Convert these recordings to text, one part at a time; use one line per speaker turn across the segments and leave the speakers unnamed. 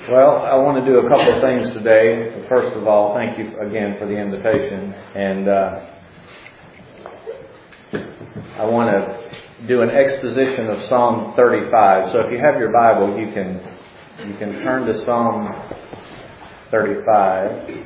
Well, I want to do a couple of things today. First of all, thank you again for the invitation. And I want to do an exposition of Psalm 35. So if you have your Bible, you can turn to Psalm 35.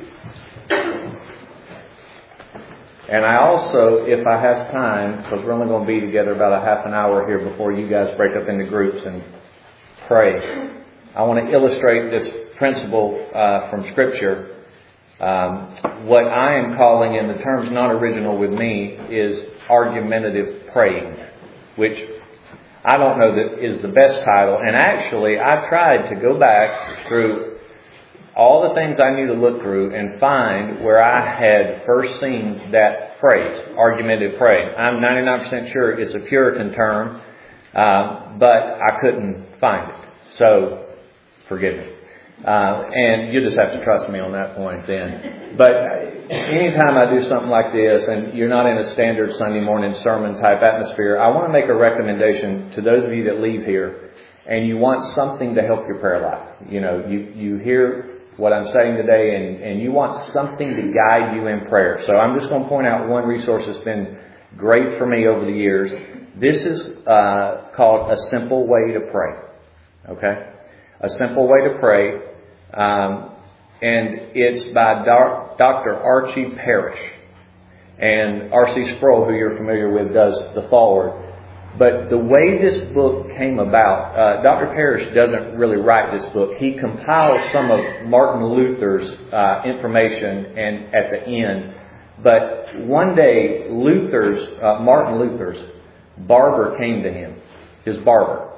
And I also, if I have time, because we're only going to be together about a half an hour here before you guys break up into groups and pray, I want to illustrate this principle from Scripture. What I am calling, in the terms not original with me, is argumentative praying, which I don't know that is the best title. And actually, I tried to go back through all the things I knew to look through and find where I had first seen that phrase, argumentative praying. I'm 99% sure it's a Puritan term, but I couldn't find it. So, forgive me. And you just have to trust me on that point then. But anytime I do something like this and you're not in a standard Sunday morning sermon type atmosphere, I want to make a recommendation to those of you that leave here and you want something to help your prayer life. You know, you hear what I'm saying today and you want something to guide you in prayer. So I'm just going to point out one resource that's been great for me over the years. This is called A Simple Way to Pray. Okay? A Simple Way to Pray. And it's by Dr. Archie Parrish. And R.C. Sproul, who you're familiar with, does the foreword. But the way this book came about, Dr. Parrish doesn't really write this book. He compiles some of Martin Luther's information and at the end. But one day, Martin Luther's barber came to him, his barber,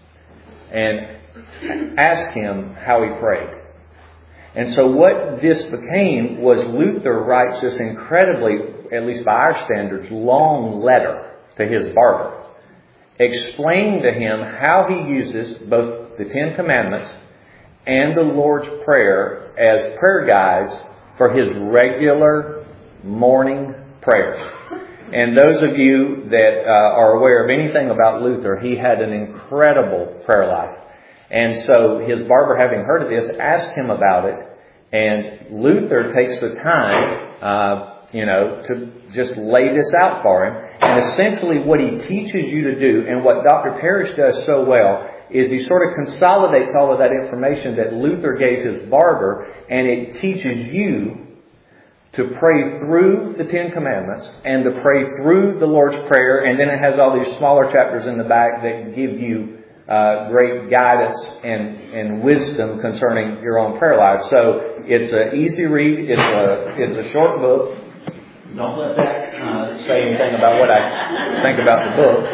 and asked him how he prayed. And so what this became was Luther writes this incredibly, at least by our standards, long letter to his barber, explaining to him how he uses both the Ten Commandments and the Lord's Prayer as prayer guides for his regular morning prayers. And those of you that are aware of anything about Luther, he had an incredible prayer life. And so his barber, having heard of this, asked him about it. And Luther takes the time, to just lay this out for him. And essentially what he teaches you to do, and what Dr. Parrish does so well, is he sort of consolidates all of that information that Luther gave his barber, and it teaches you to pray through the Ten Commandments and to pray through the Lord's Prayer. And then it has all these smaller chapters in the back that give you great guidance and wisdom concerning your own prayer life. So it's an easy read. It's a short book. Don't let that say anything about what I think about the book.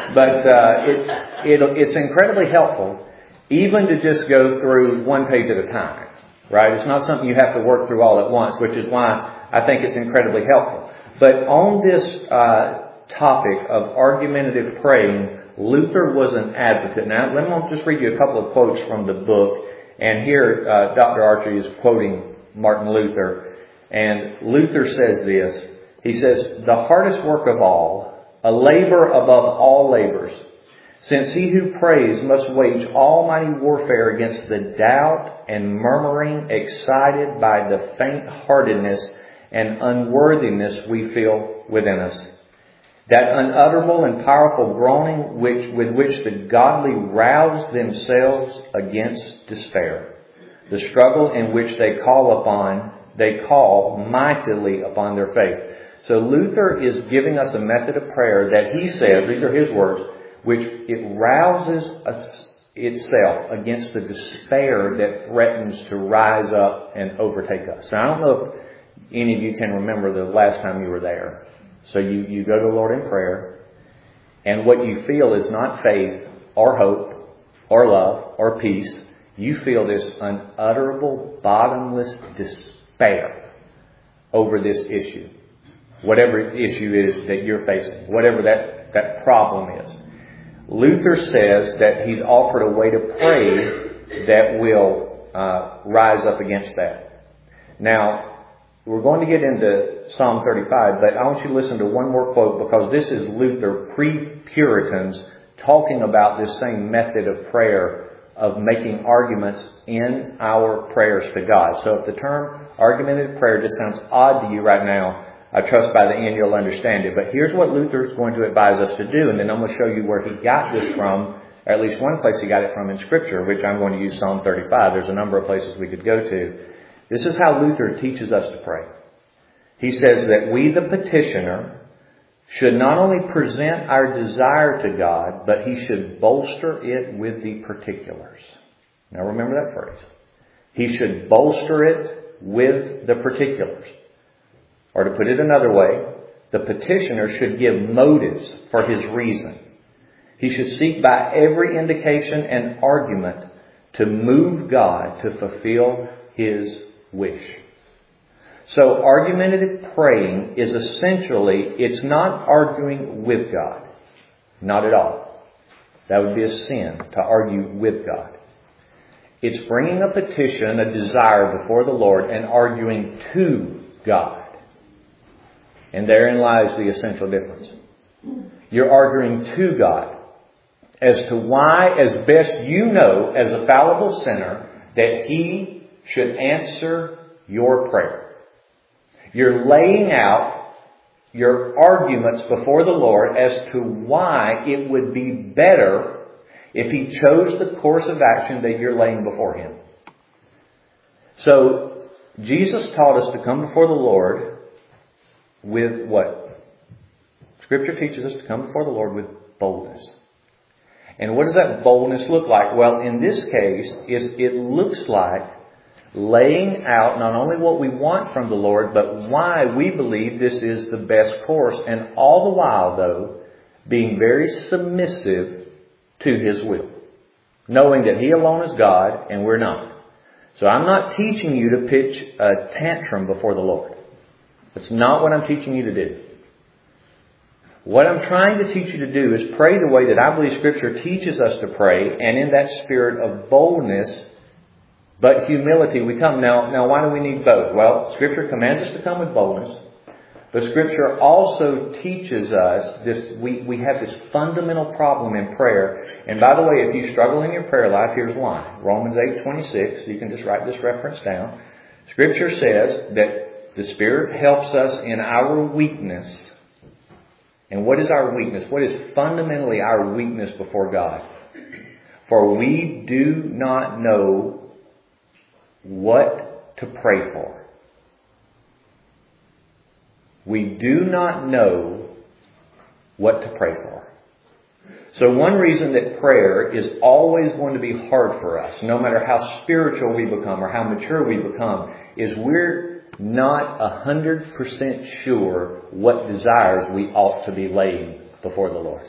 But it's incredibly helpful, even to just go through one page at a time. Right? It's not something you have to work through all at once, which is why I think it's incredibly helpful. But on this topic of argumentative praying, Luther was an advocate. Now, let me just read you a couple of quotes from the book. And here, Dr. Archie is quoting Martin Luther. And Luther says this. He says, "The hardest work of all, a labor above all labors, since he who prays must wage almighty warfare against the doubt and murmuring excited by the faint-heartedness and unworthiness we feel within us. That unutterable and powerful groaning with which the godly rouse themselves against despair. The struggle in which they call mightily upon their faith." So Luther is giving us a method of prayer that he says, these are his words, which it rouses itself against the despair that threatens to rise up and overtake us. So I don't know if any of you can remember the last time you were there. So you go to the Lord in prayer, and what you feel is not faith or hope or love or peace. You feel this unutterable, bottomless despair over this issue. Whatever issue is that you're facing, whatever that problem is. Luther says that he's offered a way to pray that will rise up against that. Now, we're going to get into Psalm 35, but I want you to listen to one more quote, because this is Luther, pre-Puritans, talking about this same method of prayer of making arguments in our prayers to God. So if the term argumentative prayer just sounds odd to you right now, I trust by the end you'll understand it. But here's what Luther is going to advise us to do, and then I'm going to show you where he got this from, or at least one place he got it from in Scripture, which I'm going to use Psalm 35. There's a number of places we could go to. This is how Luther teaches us to pray. He says that we, the petitioner, should not only present our desire to God, but he should bolster it with the particulars. Now remember that phrase. He should bolster it with the particulars. Or to put it another way, the petitioner should give motives for his reason. He should seek by every indication and argument to move God to fulfill his wish. So argumentative praying is essentially, it's not arguing with God. Not at all. That would be a sin to argue with God. It's bringing a petition, a desire before the Lord and arguing to God. And therein lies the essential difference. You're arguing to God as to why, as best you know, as a fallible sinner, that He should answer your prayer. You're laying out your arguments before the Lord as to why it would be better if He chose the course of action that you're laying before Him. So, Jesus taught us to come before the Lord with what? Scripture teaches us to come before the Lord with boldness. And what does that boldness look like? Well, in this case, it looks like laying out not only what we want from the Lord, but why we believe this is the best course. And all the while, though, being very submissive to His will. Knowing that He alone is God and we're not. So I'm not teaching you to pitch a tantrum before the Lord. That's not what I'm teaching you to do. What I'm trying to teach you to do is pray the way that I believe Scripture teaches us to pray, and in that spirit of boldness, but humility we come. Now why do we need both? Well, Scripture commands us to come with boldness, but Scripture also teaches us this. We have this fundamental problem in prayer. And by the way, if you struggle in your prayer life, here's why. Romans 8:26, you can just write this reference down. Scripture says that the Spirit helps us in our weakness. And what is our weakness? What is fundamentally our weakness before God? For we do not know what to pray for. We do not know what to pray for. So one reason that prayer is always going to be hard for us, no matter how spiritual we become or how mature we become, is we're not 100% sure what desires we ought to be laying before the Lord.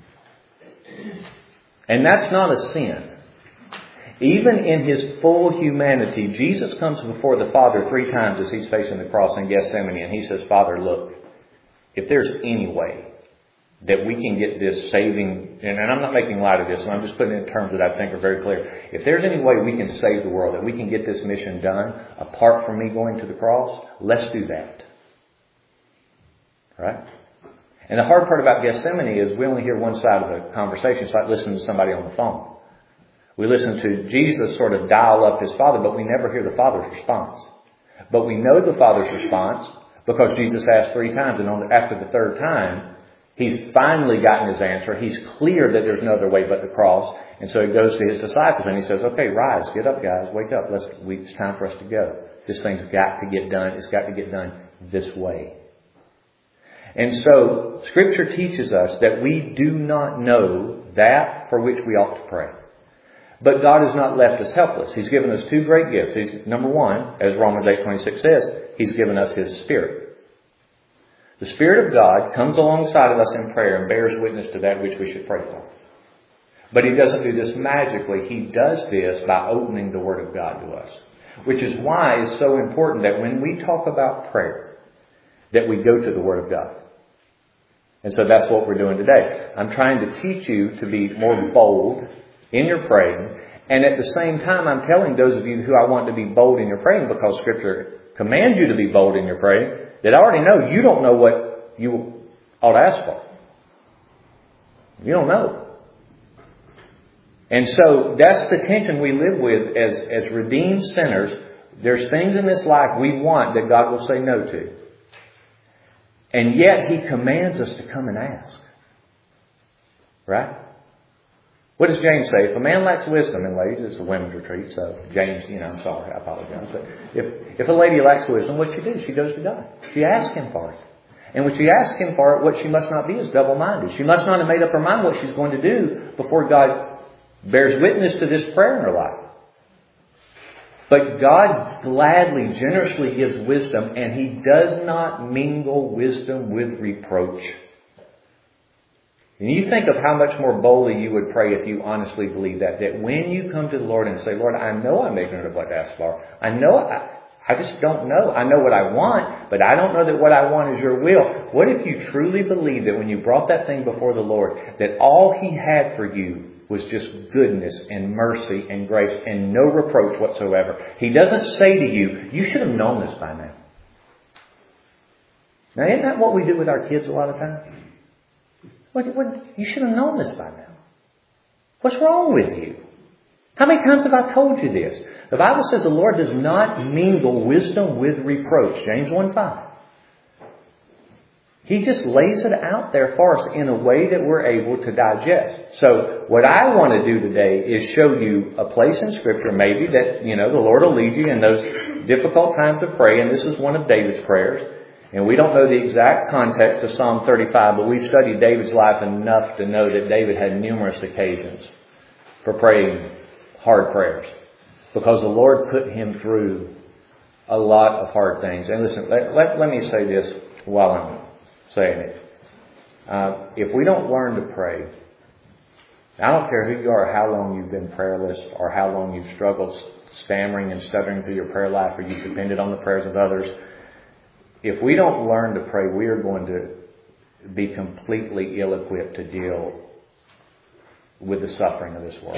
And that's not a sin. Even in His full humanity, Jesus comes before the Father 3 times as He's facing the cross in Gethsemane, and He says, Father, look, if there's any way that we can get this saving, and I'm not making light of this, and I'm just putting it in terms that I think are very clear. If there's any way we can save the world, that we can get this mission done apart from me going to the cross, let's do that. Right? And the hard part about Gethsemane is we only hear one side of the conversation. It's like listening to somebody on the phone. We listen to Jesus sort of dial up His Father, but we never hear the Father's response. But we know the Father's response because Jesus asked 3 times, and after the 3rd time, He's finally gotten His answer. He's clear that there's no other way but the cross. And so He goes to His disciples and He says, okay, rise, get up guys, wake up. It's time for us to go. This thing's got to get done. It's got to get done this way. And so Scripture teaches us that we do not know that for which we ought to pray. But God has not left us helpless. He's given us 2 great gifts. Number 1, as Romans 8:26 says, He's given us His Spirit. The Spirit of God comes alongside of us in prayer and bears witness to that which we should pray for. But He doesn't do this magically. He does this by opening the Word of God to us. Which is why it's so important that when we talk about prayer, that we go to the Word of God. And so that's what we're doing today. I'm trying to teach you to be more bold in your praying. And at the same time, I'm telling those of you who I want to be bold in your praying, because Scripture commands you to be bold in your praying, that I already know you don't know what you ought to ask for. You don't know. And so that's the tension we live with as redeemed sinners. There's things in this life we want that God will say no to. And yet He commands us to come and ask. Right? What does James say? If a man lacks wisdom, and ladies, it's a women's retreat, so James, I'm sorry, I apologize. But if a lady lacks wisdom, what she do? She goes to God. She asks Him for it. And when she asks Him for it, what she must not be is double-minded. She must not have made up her mind what she's going to do before God bears witness to this prayer in her life. But God gladly, generously gives wisdom, and He does not mingle wisdom with reproach. And you think of how much more boldly you would pray if you honestly believe that when you come to the Lord and say, Lord, I know I'm ignorant of what to ask for. I know I just don't know. I know what I want, but I don't know that what I want is your will. What if you truly believe that when you brought that thing before the Lord, that all He had for you was just goodness and mercy and grace and no reproach whatsoever? He doesn't say to you, you should have known this by now. Now, isn't that what we do with our kids a lot of times? You should have known this by now. What's wrong with you? How many times have I told you this? The Bible says the Lord does not mingle wisdom with reproach. James 1:5. He just lays it out there for us in a way that we're able to digest. So what I want to do today is show you a place in Scripture maybe that, the Lord will lead you in those difficult times to pray. And this is one of David's prayers. And we don't know the exact context of Psalm 35, but we've studied David's life enough to know that David had numerous occasions for praying hard prayers. Because the Lord put him through a lot of hard things. And listen, let me say this while I'm saying it. If we don't learn to pray, I don't care who you are, or how long you've been prayerless, or how long you've struggled stammering and stuttering through your prayer life, or you've depended on the prayers of others. If we don't learn to pray, we are going to be completely ill-equipped to deal with the suffering of this world.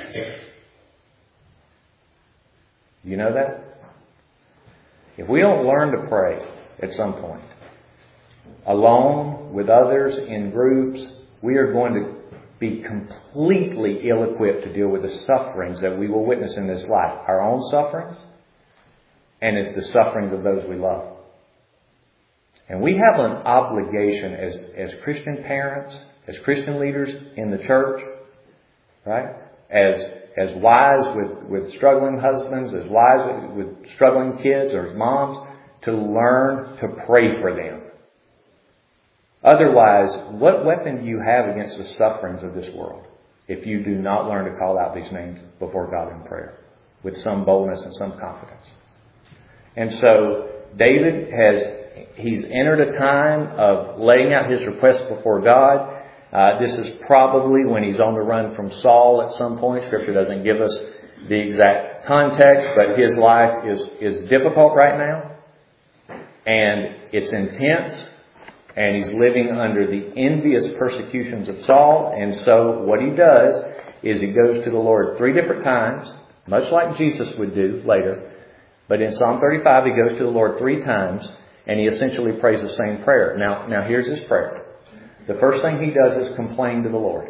Do you know that? If we don't learn to pray at some point, alone, with others, in groups, we are going to be completely ill-equipped to deal with the sufferings that we will witness in this life. Our own sufferings and the sufferings of those we love. And we have an obligation as Christian parents, as Christian leaders in the church, right? As wives with struggling husbands, as wives with struggling kids, or as moms, to learn to pray for them. Otherwise, what weapon do you have against the sufferings of this world if you do not learn to call out these names before God in prayer with some boldness and some confidence? And so David he's entered a time of laying out his request before God. This is probably when he's on the run from Saul at some point. Scripture doesn't give us the exact context, but his life is difficult right now. And it's intense. And he's living under the envious persecutions of Saul. And so what he does is he goes to the Lord 3 different times, much like Jesus would do later. But in Psalm 35, he goes to the Lord 3 times. And he essentially prays the same prayer. Now here's his prayer. The first thing he does is complain to the Lord.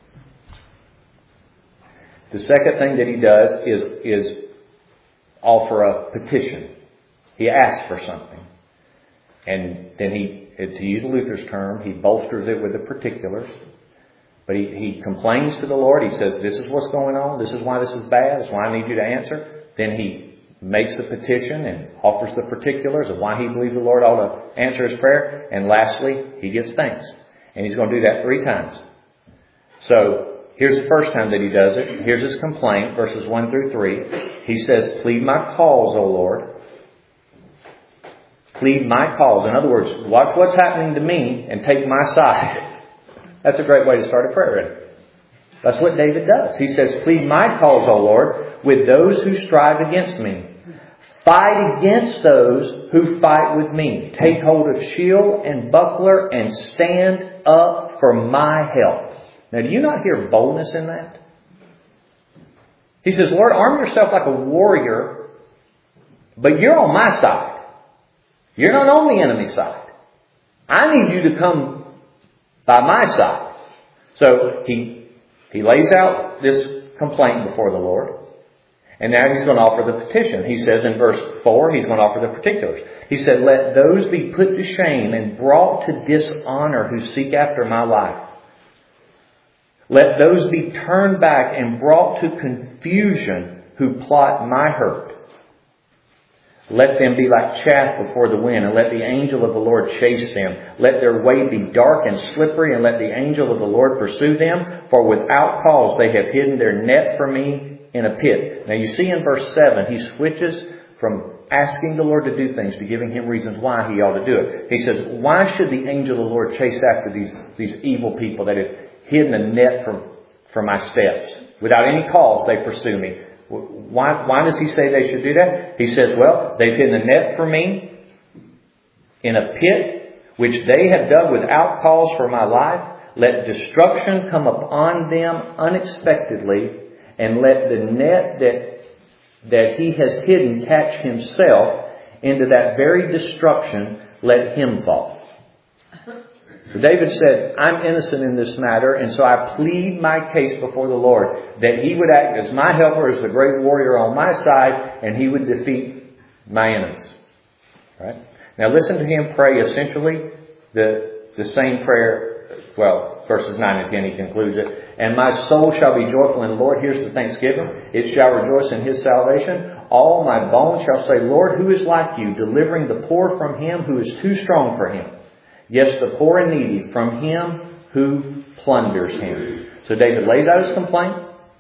The second thing that he does is offer a petition. He asks for something. And then to use Luther's term, he bolsters it with the particulars. But he complains to the Lord. He says, this is what's going on. This is why this is bad. This is why I need you to answer. Then he makes the petition and offers the particulars of why he believes the Lord ought to answer his prayer. And lastly, he gives thanks. And he's going to do that 3 times. So here's the first time that he does it. Here's his complaint, verses 1 through 3. He says, plead my cause, O Lord. Plead my cause. In other words, watch what's happening to me and take my side. That's a great way to start a prayer, isn't it? That's what David does. He says, plead my cause, O Lord, with those who strive against me. Fight against those who fight with me. Take hold of shield and buckler and stand up for my help. Now, do you not hear boldness in that? He says, Lord, arm yourself like a warrior, but you're on my side. You're not on the enemy's side. I need you to come by my side. So he lays out this complaint before the Lord. And now he's going to offer the petition. He says in verse 4, he's going to offer the particulars. He said, let those be put to shame and brought to dishonor who seek after my life. Let those be turned back and brought to confusion who plot my hurt. Let them be like chaff before the wind, and let the angel of the Lord chase them. Let their way be dark and slippery, and let the angel of the Lord pursue them. For without cause they have hidden their net for me in a pit. Now you see in verse 7, he switches from asking the Lord to do things to giving him reasons why he ought to do it. He says, why should the angel of the Lord chase after these evil people that have hidden a net for my steps? Without any cause they pursue me. Why does he say they should do that? He says, well, they've hidden a net for me in a pit which they have dug without cause for my life. Let destruction come upon them unexpectedly, and let the net that he has hidden catch himself. Into that very destruction let him fall. So David said, I'm innocent in this matter, and so I plead my case before the Lord that he would act as my helper, as the great warrior on my side, and he would defeat my enemies. Right? Now listen to him pray essentially the same prayer. Well, verses 9 and 10 he concludes it. And my soul shall be joyful in the Lord. Here's the thanksgiving. It shall rejoice in his salvation. All my bones shall say, Lord, who is like you, delivering the poor from him who is too strong for him. Yes, the poor and needy from him who plunders him. So David lays out his complaint.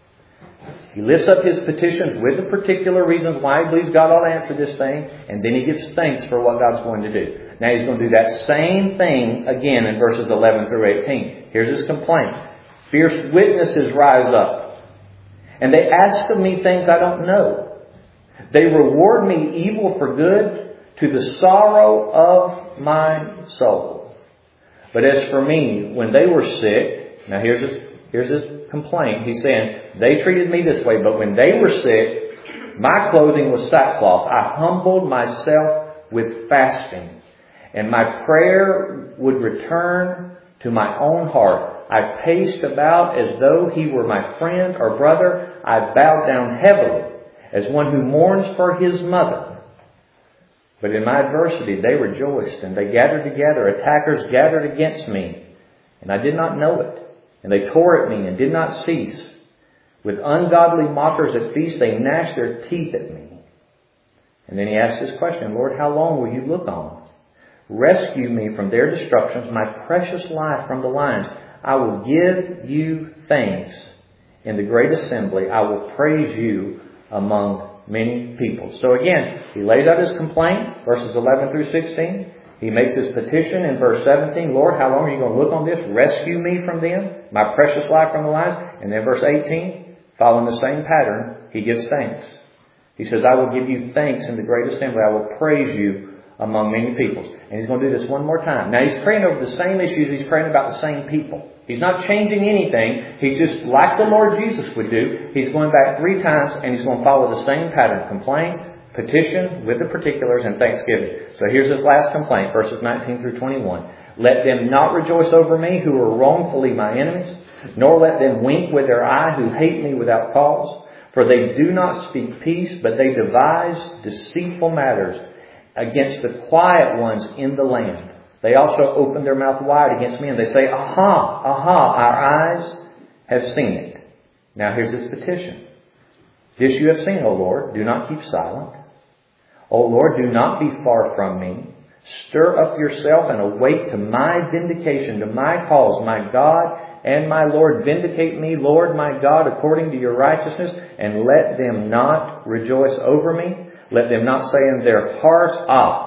He lifts up his petitions with the particular reasons why he believes God ought to answer this thing. And then he gives thanks for what God's going to do. Now he's going to do that same thing again in verses 11 through 18. Here's his complaint. Fierce witnesses rise up, and they ask of me things I don't know. They reward me evil for good, to the sorrow of my soul. But as for me, when they were sick, now here's his complaint. He's saying, they treated me this way, but when they were sick, my clothing was sackcloth. I humbled myself with fasting, and my prayer would return to my own heart. I paced about as though he were my friend or brother. I bowed down heavily as one who mourns for his mother. But in my adversity they rejoiced, and they gathered together. Attackers gathered against me, and I did not know it. And they tore at me and did not cease. With ungodly mockers at feast they gnashed their teeth at me. And then he asked this question, Lord, how long will you look on? Rescue me from their destructions, my precious life from the lions. I will give you thanks in the great assembly. I will praise you among many people. So again, he lays out his complaint, verses 11 through 16. He makes his petition in verse 17. Lord, how long are you going to look on this? Rescue me from them, my precious life from the lions. And then verse 18, following the same pattern, he gives thanks. He says, I will give you thanks in the great assembly. I will praise you among many peoples. And he's going to do this one more time. Now he's praying over the same issues. He's praying about the same people. He's not changing anything. He's just like the Lord Jesus would do. He's going back 3 times and he's going to follow the same pattern. Complaint, petition with the particulars, and thanksgiving. So here's his last complaint, verses 19 through 21. Let them not rejoice over me who are wrongfully my enemies, nor let them wink with their eye who hate me without cause. For they do not speak peace, but they devise deceitful matters against the quiet ones in the land. They also open their mouth wide against me, and they say, Aha, aha, our eyes have seen it. Now here's his petition. This you have seen, O Lord. Do not keep silent. O Lord, do not be far from me. Stir up yourself and awake to my vindication, to my cause, my God and my Lord. Vindicate me, Lord my God, according to your righteousness, and let them not rejoice over me. Let them not say in their hearts,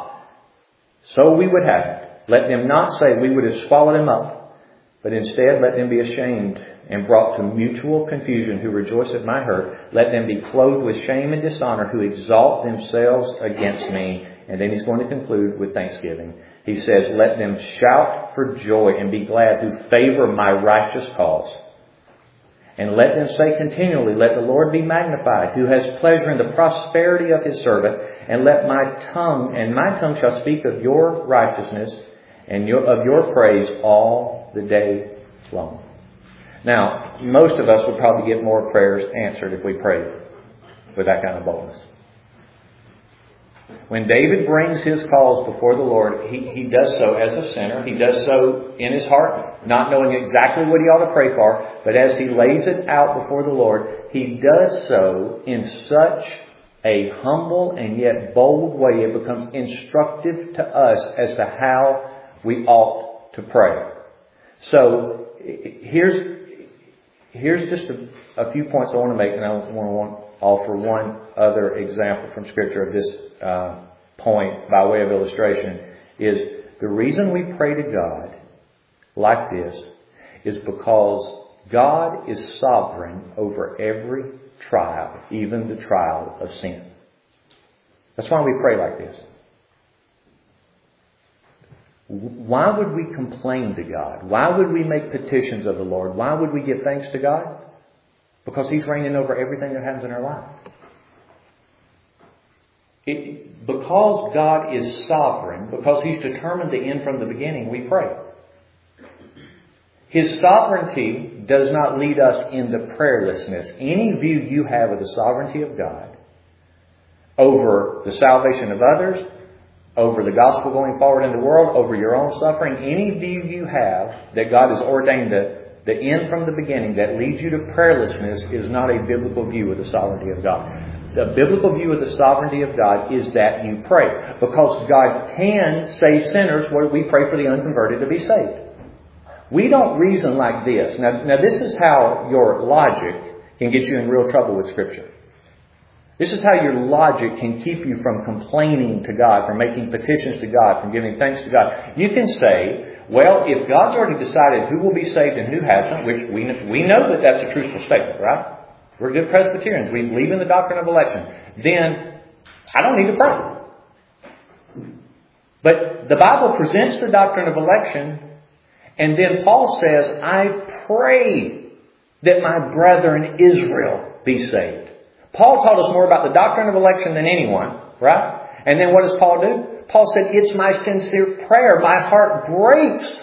so we would have it. Let them not say we would have swallowed him up, but instead let them be ashamed and brought to mutual confusion who rejoice at my hurt. Let them be clothed with shame and dishonor who exalt themselves against me. And then he's going to conclude with thanksgiving. He says, let them shout for joy and be glad who favor my righteous cause. And let them say continually, let the Lord be magnified, who has pleasure in the prosperity of his servant. And let my tongue shall speak of your righteousness and of your praise all the day long. Now, most of us would probably get more prayers answered if we prayed with that kind of boldness. When David brings his calls before the Lord, he does so as a sinner. He does so in his heart, not knowing exactly what he ought to pray for. But as he lays it out before the Lord, he does so in such a humble and yet bold way. It becomes instructive to us as to how we ought to pray. So here's just a few points I want to make, and I want to offer one other example from Scripture of this point by way of illustration. Is the reason we pray to God like this is because God is sovereign over every trial, even the trial of sin. That's why we pray like this. Why would we complain to God? Why would we make petitions of the Lord? Why would we give thanks to God? Because He's reigning over everything that happens in our life. Because God is sovereign, because He's determined the end from the beginning, we pray. His sovereignty does not lead us into prayerlessness. Any view you have of the sovereignty of God over the salvation of others, over the gospel going forward in the world, over your own suffering, any view you have that God has ordained the end from the beginning that leads you to prayerlessness is not a biblical view of the sovereignty of God. The biblical view of the sovereignty of God is that you pray. Because God can save sinners, we pray for the unconverted to be saved. We don't reason like this. Now this is how your logic can get you in real trouble with Scripture. This is how your logic can keep you from complaining to God, from making petitions to God, from giving thanks to God. You can say, well, if God's already decided who will be saved and who hasn't, which we know that that's a truthful statement, right? We're good Presbyterians. We believe in the doctrine of election. Then I don't need to pray. But the Bible presents the doctrine of election, and then Paul says, I pray that my brethren Israel be saved. Paul taught us more about the doctrine of election than anyone, right? And then what does Paul do? Paul said, it's my sincere prayer. My heart breaks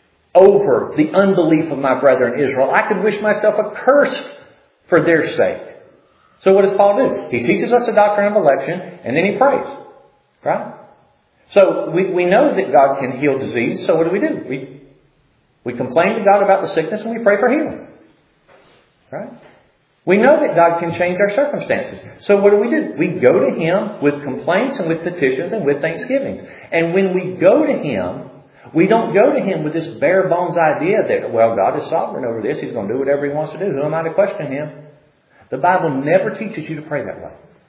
over the unbelief of my brethren Israel. I could wish myself accursed for their sake. So what does Paul do? He teaches us the doctrine of election, and then he prays, right? So we know that God can heal disease, so what do? We complain to God about the sickness and we pray for healing. Right? We know that God can change our circumstances. So what do? We go to Him with complaints and with petitions and with thanksgivings. And when we go to Him, we don't go to Him with this bare bones idea that, well, God is sovereign over this. He's going to do whatever He wants to do. Who am I to question Him? The Bible never teaches you to pray that way.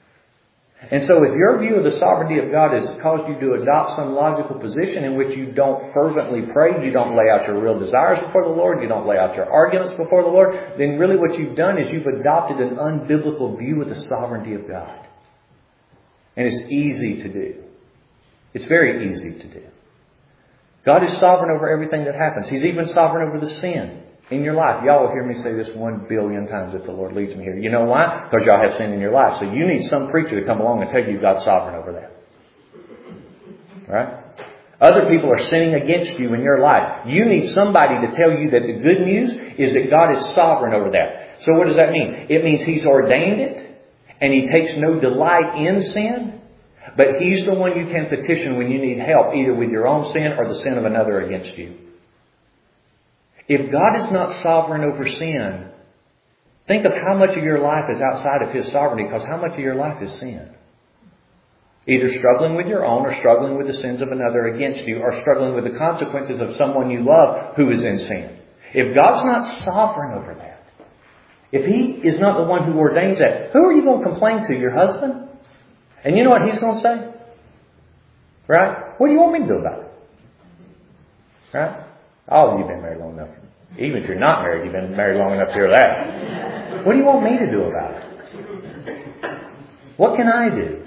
And so if your view of the sovereignty of God has caused you to adopt some logical position in which you don't fervently pray, you don't lay out your real desires before the Lord, you don't lay out your arguments before the Lord, then really what you've done is you've adopted an unbiblical view of the sovereignty of God. And it's easy to do. It's very easy to do. God is sovereign over everything that happens. He's even sovereign over the sin in your life. Y'all will hear me say this 1 billion times if the Lord leads me here. You know why? Because y'all have sin in your life. So you need some preacher to come along and tell you God's sovereign over that. Right? Other people are sinning against you in your life. You need somebody to tell you that the good news is that God is sovereign over that. So what does that mean? It means He's ordained it and He takes no delight in sin. But He's the one you can petition when you need help, either with your own sin or the sin of another against you. If God is not sovereign over sin, think of how much of your life is outside of His sovereignty, because how much of your life is sin? Either struggling with your own or struggling with the sins of another against you or struggling with the consequences of someone you love who is in sin. If God's not sovereign over that, if He is not the one who ordains that, who are you going to complain to? Your husband? And you know what he's going to say? Right? What do you want me to do about it? Right? All of you have been married long enough. Even if you're not married, you've been married long enough to hear that. What do you want me to do about it? What can I do?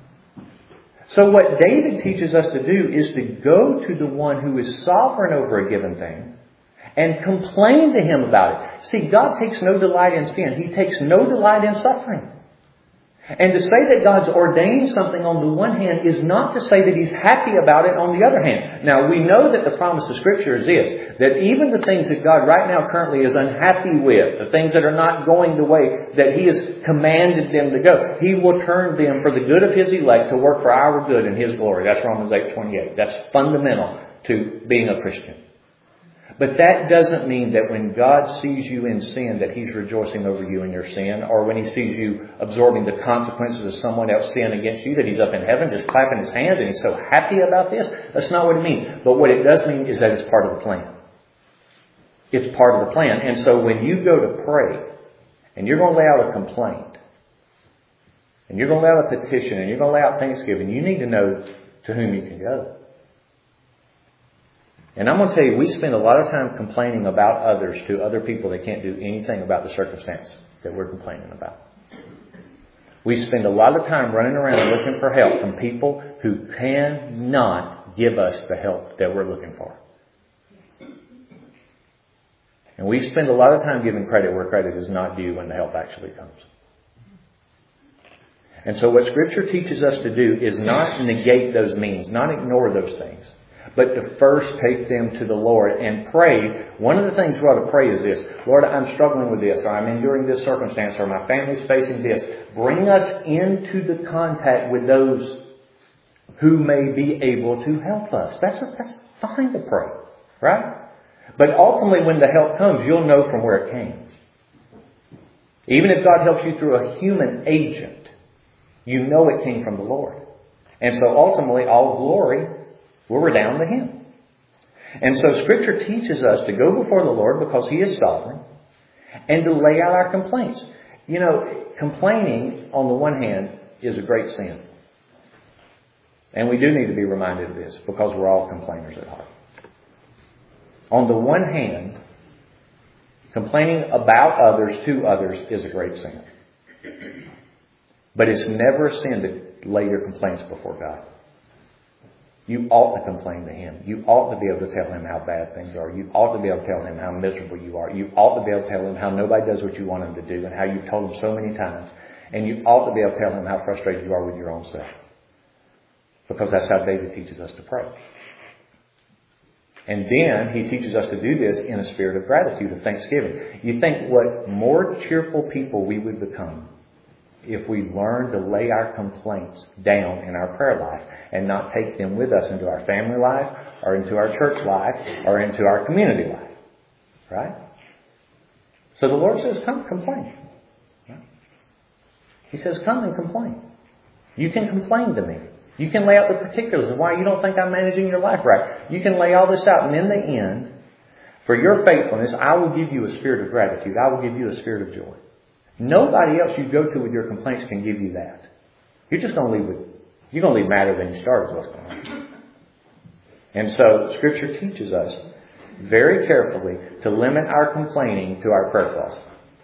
So what David teaches us to do is to go to the one who is sovereign over a given thing and complain to Him about it. See, God takes no delight in sin. He takes no delight in suffering. And to say that God's ordained something on the one hand is not to say that He's happy about it on the other hand. Now, we know that the promise of Scripture is this, that even the things that God right now currently is unhappy with, the things that are not going the way that He has commanded them to go, He will turn them for the good of His elect to work for our good and His glory. That's Romans 8:28. That's fundamental to being a Christian. But that doesn't mean that when God sees you in sin that He's rejoicing over you in your sin, or when He sees you absorbing the consequences of someone else's sin against you, that He's up in heaven just clapping His hands and He's so happy about this. That's not what it means. But what it does mean is that it's part of the plan. It's part of the plan. And so when you go to pray and you're going to lay out a complaint and you're going to lay out a petition and you're going to lay out thanksgiving, you need to know to whom you can go. And I'm going to tell you, we spend a lot of time complaining about others to other people that can't do anything about the circumstance that we're complaining about. We spend a lot of time running around looking for help from people who cannot give us the help that we're looking for. And we spend a lot of time giving credit where credit is not due when the help actually comes. And so what Scripture teaches us to do is not negate those means, not ignore those things, but to first take them to the Lord and pray. One of the things we ought to pray is this: Lord, I'm struggling with this, or I'm enduring this circumstance, or my family's facing this. Bring us into the contact with those who may be able to help us. That's fine to pray, right? But ultimately when the help comes, you'll know from where it came. Even if God helps you through a human agent, you know it came from the Lord. And so ultimately all glory will redound to Him. And so Scripture teaches us to go before the Lord because He is sovereign and to lay out our complaints. You know, complaining on the one hand is a great sin. And we do need to be reminded of this because we're all complainers at heart. On the one hand, complaining about others to others is a great sin. But it's never a sin to lay your complaints before God. You ought to complain to Him. You ought to be able to tell Him how bad things are. You ought to be able to tell Him how miserable you are. You ought to be able to tell Him how nobody does what you want Him to do and how you've told Him so many times. And you ought to be able to tell Him how frustrated you are with your own self. Because that's how David teaches us to pray. And then he teaches us to do this in a spirit of gratitude, of thanksgiving. You think what more cheerful people we would become if we learn to lay our complaints down in our prayer life and not take them with us into our family life or into our church life or into our community life. Right? So the Lord says, come complain. Right? He says, come and complain. You can complain to me. You can lay out the particulars of why you don't think I'm managing your life right. You can lay all this out. And in the end, for your faithfulness, I will give you a spirit of gratitude. I will give you a spirit of joy. Nobody else you go to with your complaints can give you that. You're just going to leave madder than you started, is what's going on. And so Scripture teaches us very carefully to limit our complaining to our prayer closet.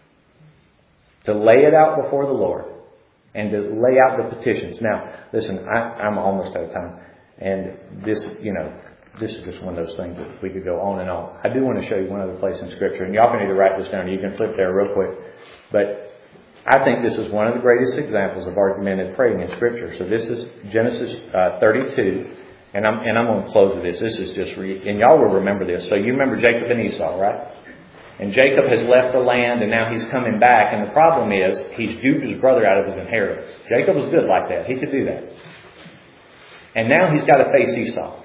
To lay it out before the Lord. And to lay out the petitions. Now, listen, I'm almost out of time. And this is just one of those things that we could go on and on. I do want to show you one other place in Scripture. And y'all can either write this down or you can flip there real quick. But I think this is one of the greatest examples of argumentative praying in Scripture. So this is Genesis 32. And I'm going to close with this. This is just, and y'all will remember this. So you remember Jacob and Esau, right? And Jacob has left the land and now he's coming back. And the problem is he's duped his brother out of his inheritance. Jacob was good like that. He could do that. And now he's got to face Esau.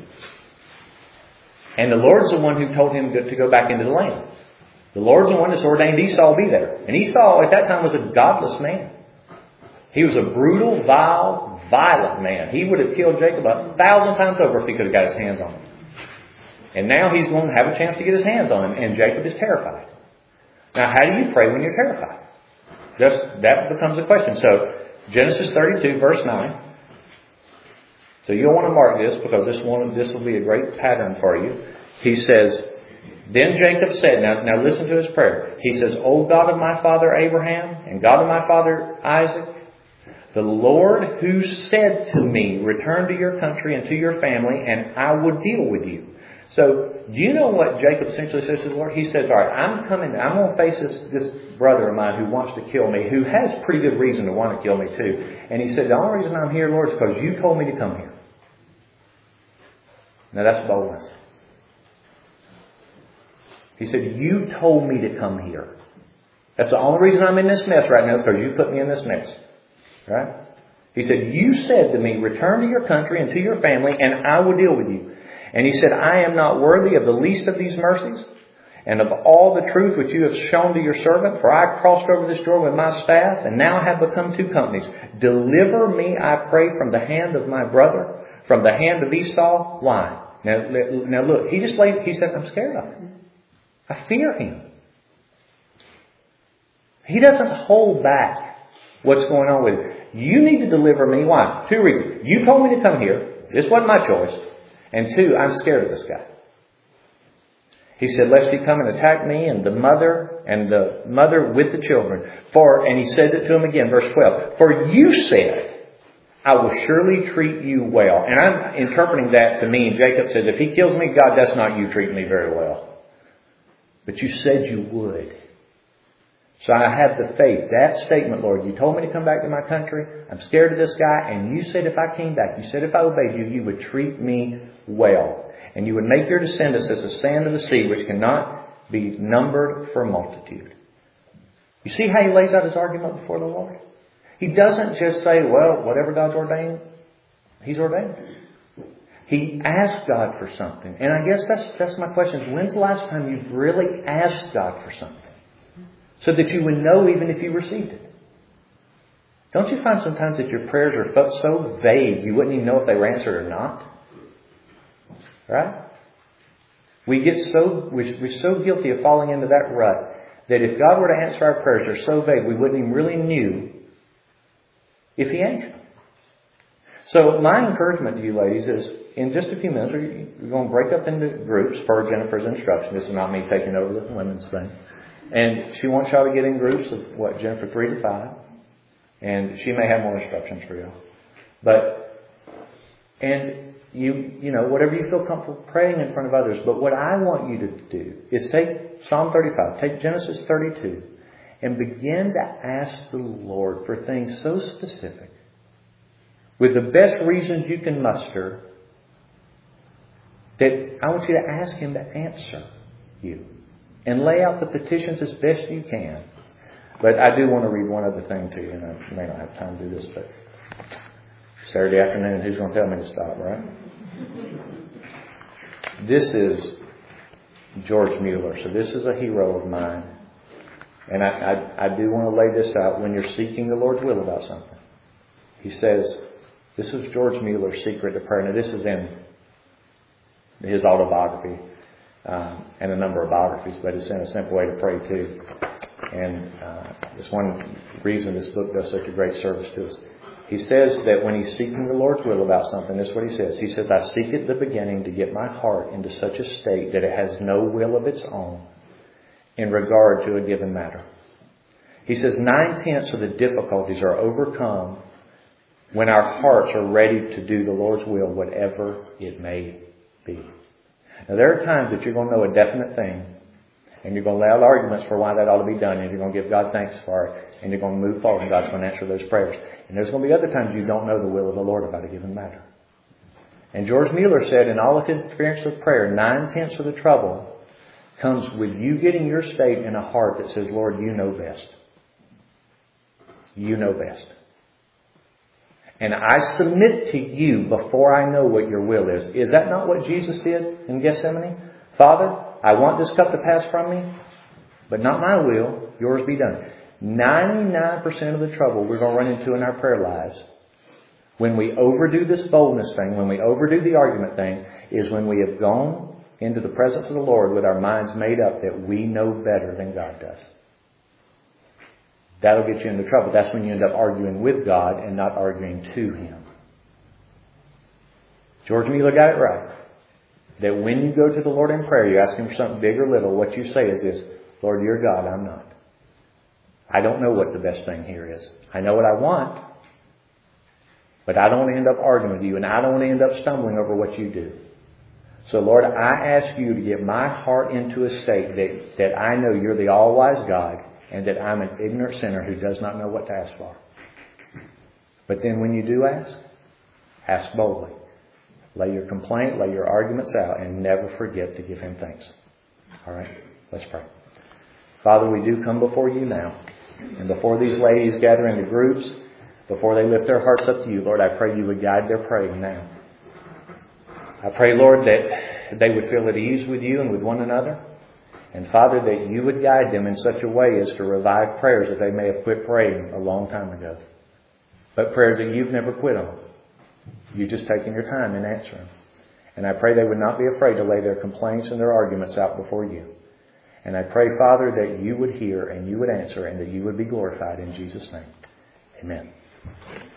And the Lord's the one who told him to go back into the land. The Lord's the one that's ordained Esau to be there. And Esau at that time was a godless man. He was a brutal, vile, violent man. He would have killed Jacob 1,000 times over if he could have got his hands on him. And now he's going to have a chance to get his hands on him. And Jacob is terrified. Now, how do you pray when you're terrified? That becomes a question. So, Genesis 32, verse 9. So you'll want to mark this because this will be a great pattern for you. He says, then Jacob said, now listen to his prayer. He says, O God of my father Abraham and God of my father Isaac, the Lord who said to me, return to your country and to your family and I will deal with you. So, do you know what Jacob essentially says to the Lord? He says, all right, I'm going to face this brother of mine who wants to kill me, who has pretty good reason to want to kill me too. And he said, the only reason I'm here, Lord, is because you told me to come here. Now that's boldness. He said, you told me to come here. That's the only reason I'm in this mess right now is because you put me in this mess. Right? He said, you said to me, return to your country and to your family, and I will deal with you. And he said, I am not worthy of the least of these mercies and of all the truth which you have shown to your servant. For I crossed over this Jordan with my staff and now have become two companies. Deliver me, I pray, from the hand of my brother, from the hand of Esau. Why? Now look, he said, I'm scared of him. I fear him. He doesn't hold back what's going on with him. You need to deliver me. Why? Two reasons. You told me to come here. This wasn't my choice. And two, I'm scared of this guy. He said, lest he come and attack me and the mother with the children. And he says it to him again, verse 12. For you said, I will surely treat you well. And I'm interpreting that to mean, Jacob says, if he kills me, God, that's not you treating me very well. But you said you would. So I have the faith. That statement, Lord, you told me to come back to my country. I'm scared of this guy. And you said if I came back, you said if I obeyed you, you would treat me well. And you would make your descendants as the sand of the sea, which cannot be numbered for multitude. You see how he lays out his argument before the Lord? He doesn't just say, well, whatever God's ordained, He's ordained. He asked God for something. And I guess that's my question. When's the last time you've really asked God for something? So that you would know even if you received it. Don't you find sometimes that your prayers are felt so vague you wouldn't even know if they were answered or not? Right? We're so guilty of falling into that rut that if God were to answer our prayers, they're so vague we wouldn't even really knew if He answered them. So my encouragement to you ladies is, in just a few minutes, we're going to break up into groups per Jennifer's instruction. This is not me taking over the women's thing. And she wants y'all to get in groups of, Jennifer, 3 to 5. And she may have more instructions for y'all. And you know, whatever you feel comfortable praying in front of others. But what I want you to do is take Psalm 35, take Genesis 32, and begin to ask the Lord for things so specific, with the best reasons you can muster, that I want you to ask Him to answer you. And lay out the petitions as best you can. But I do want to read one other thing to you, and I may not have time to do this, but Saturday afternoon, who's going to tell me to stop, right? This is George Mueller. So this is a hero of mine. And I do want to lay this out when you're seeking the Lord's will about something. He says, this is George Mueller's secret to prayer. Now this is in his autobiography. And a number of biographies, but it's in a simple way to pray too. And it's one reason this book does such a great service to us. He says that when he's seeking the Lord's will about something, this is what he says. He says, I seek at the beginning to get my heart into such a state that it has no will of its own in regard to a given matter. He says 9/10 of the difficulties are overcome when our hearts are ready to do the Lord's will, whatever it may be. Now, there are times that you're going to know a definite thing, and you're going to lay out arguments for why that ought to be done, and you're going to give God thanks for it, and you're going to move forward, and God's going to answer those prayers. And there's going to be other times you don't know the will of the Lord about a given matter. And George Mueller said in all of his experience of prayer, 9/10 of the trouble comes with you getting your state in a heart that says, Lord, you know best. You know best. And I submit to you before I know what your will is. Is that not what Jesus did in Gethsemane? Father, I want this cup to pass from me, but not my will, yours be done. 99% of the trouble we're going to run into in our prayer lives, when we overdo this boldness thing, when we overdo the argument thing, is when we have gone into the presence of the Lord with our minds made up that we know better than God does. That'll get you into trouble. That's when you end up arguing with God and not arguing to Him. George Mueller got it right. That when you go to the Lord in prayer, you ask Him for something big or little, what you say is this, Lord, you're God, I'm not. I don't know what the best thing here is. I know what I want, but I don't want to end up arguing with you, and I don't want to end up stumbling over what you do. So Lord, I ask you to get my heart into a state that I know you're the all-wise God and that I'm an ignorant sinner who does not know what to ask for. But then when you do ask boldly. Lay your complaint, lay your arguments out, and never forget to give Him thanks. All right, let's pray. Father, we do come before you now. And before these ladies gather into groups, before they lift their hearts up to you, Lord, I pray you would guide their praying now. I pray, Lord, that they would feel at ease with you and with one another. And Father, that you would guide them in such a way as to revive prayers that they may have quit praying a long time ago. But prayers that you've never quit on. You've just taken your time in answering. And I pray they would not be afraid to lay their complaints and their arguments out before you. And I pray, Father, that you would hear and you would answer and that you would be glorified in Jesus' name. Amen.